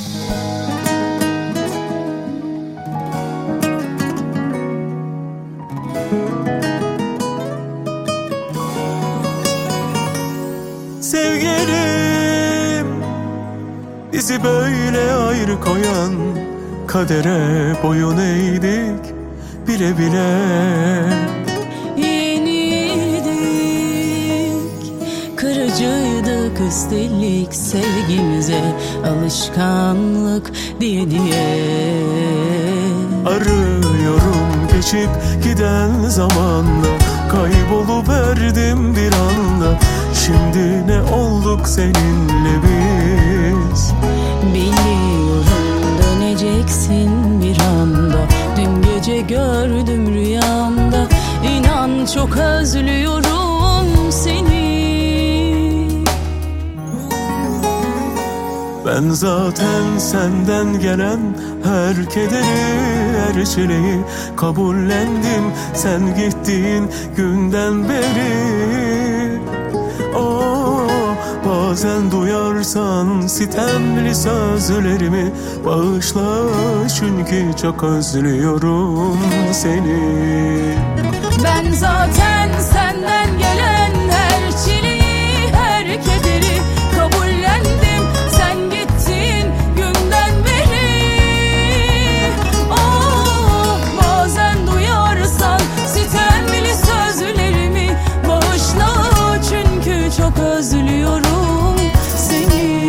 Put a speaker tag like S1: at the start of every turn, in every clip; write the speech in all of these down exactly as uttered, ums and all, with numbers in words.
S1: Sevgilim, bizi böyle ayrı koyan kadere boyun eğdik bile bile.
S2: Yenildik, kırıcıydık üstelik sevgimize alışkanlık diye diye.
S1: Arıyorum geçip giden zamanla, kayboluverdim bir anda. Şimdi ne olduk seninle biz?
S2: Biliyorum döneceksin bir anda. Dün gece gördüm rüyamda. İnan çok özlüyorum seni.
S1: Ben zaten senden gelen her kederi, her çileyi kabullendim sen gittiğin günden beri. Oh, bazen duyarsan sitemli sözlerimi bağışla, çünkü çok özlüyorum seni.
S2: Ben zaten senden gelen her çileyi, her kederi kabullendim sen gittin günden beri. Oh, bazen duyarsan sitemli sözlerimi bağışla, çünkü çok özlüyorum seni.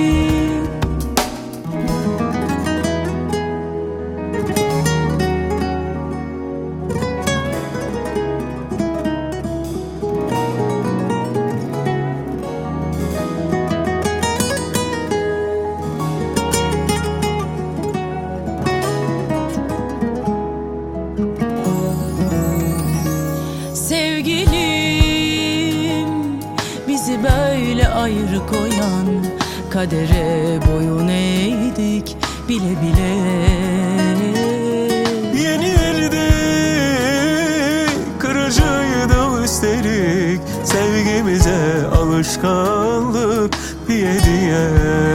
S2: Sevgilim, bizi böyle ayrı koyan kadere boyun eğdik bile bile.
S1: Yenildik, kırıcıydı üstelik sevgimize alışkanlık diye diye.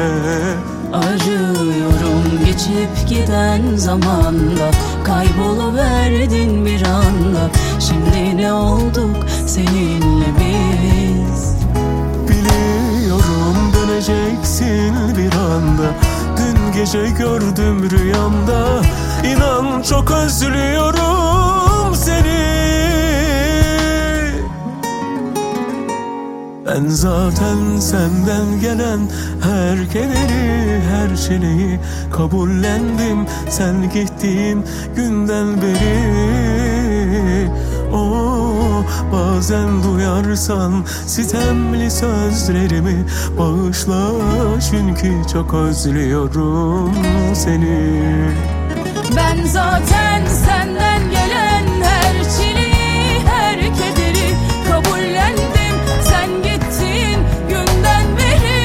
S2: Arıyorum geçip giden zamanda, kayboluverdin bir anda. Şimdi ne olduk seninle biz?
S1: Biliyorum döneceksin bir anda. Dün gece gördüm rüyamda. İnan çok özlüyorum seni. Ben zaten senden gelen her kederi, her çileyi kabullendim sen gittiğin günden beri. Oh, bazen duyarsan sitemli sözlerimi bağışla, çünkü çok özlüyorum seni.
S2: Ben zaten senden gelen her çileyi, her kederi kabullendim sen gittin günden beri.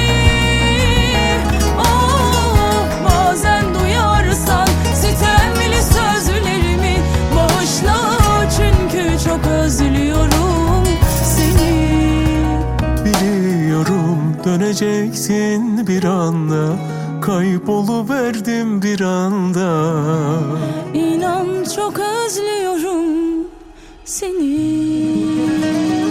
S2: Oh, bazen duyarsan sitemli sözlerimi bağışla, çünkü çok özlüyorum seni.
S1: Biliyorum döneceksin bir anda, kayboluverdim bir anda.
S2: İnan çok özlüyorum seni.